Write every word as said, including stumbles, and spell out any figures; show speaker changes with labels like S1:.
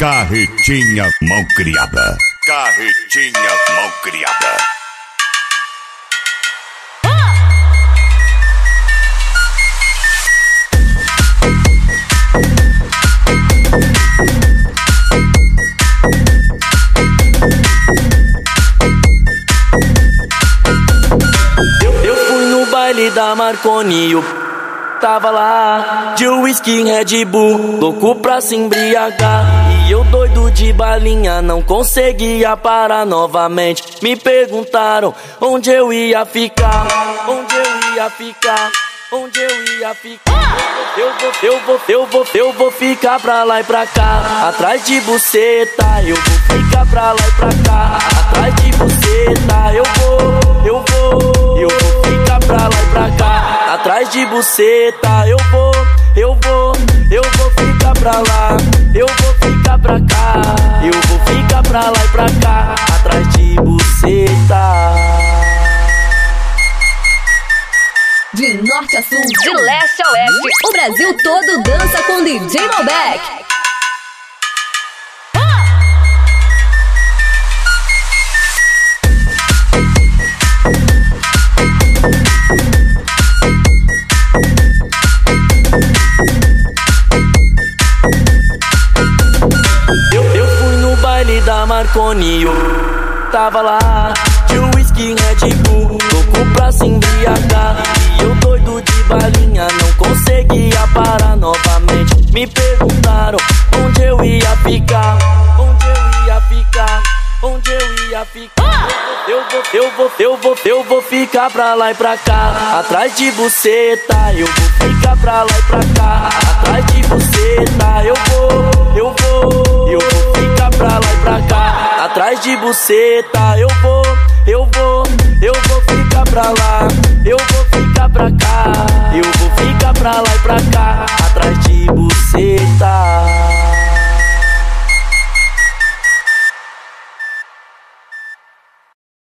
S1: Carretinha Mão Criada. Carretinha Mão Criada.
S2: Eu, eu fui no baile da Marconi, eu tava lá, de whisky Red Bull, louco pra se embriagar. E eu doido de balinha, não conseguia parar novamente. Me perguntaram onde eu ia ficar, onde eu ia ficar, onde eu ia ficar. Eu vou, eu vou, eu vou, eu vou ficar pra lá e pra cá, atrás de buceta. Eu vou ficar pra lá e pra cá, atrás de buceta. Eu vou, eu vou, eu vou ficar pra lá e pra cá, atrás de buceta. Eu vou, eu vou, eu vou ficar pra lá, eu vou ficar pra cá, eu vou ficar pra lá e pra cá, atrás de buceta.
S3: De norte a sul, de leste a oeste, o Brasil todo dança com D J Malbec.
S2: Eu, eu fui no baile da Marconi, eu tava lá, de whisky Red Bull, louco pra se embriagar. E eu doido de balinha, não conseguia parar novamente. Me perguntaram onde eu ia ficar, onde eu ia ficar, onde eu ia ficar. Eu vou, eu vou, eu vou, eu vou ficar pra lá e pra cá, atrás de buceta. Eu vou ficar pra lá e pra cá, atrás de buceta. Eu vou, eu vou, eu vou ficar pra lá e pra cá, atrás de buceta. Eu vou, eu vou, eu vou ficar pra lá, eu vou ficar pra cá, eu vou ficar pra lá e pra cá, atrás de buceta.